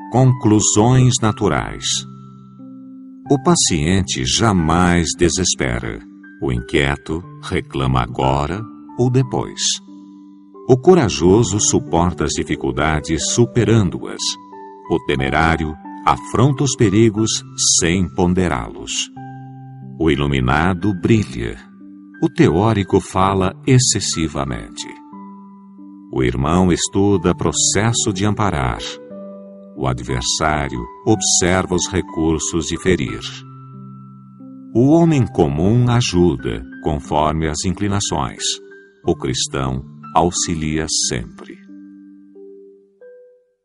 Conclusões naturais. O paciente jamais desespera. O inquieto reclama agora ou depois. O corajoso suporta as dificuldades superando-as. O temerário afronta os perigos sem ponderá-los. O iluminado brilha. O teórico fala excessivamente. O irmão estuda processo de amparar. O adversário observa os recursos de ferir. O homem comum ajuda, conforme as inclinações. O cristão auxilia sempre.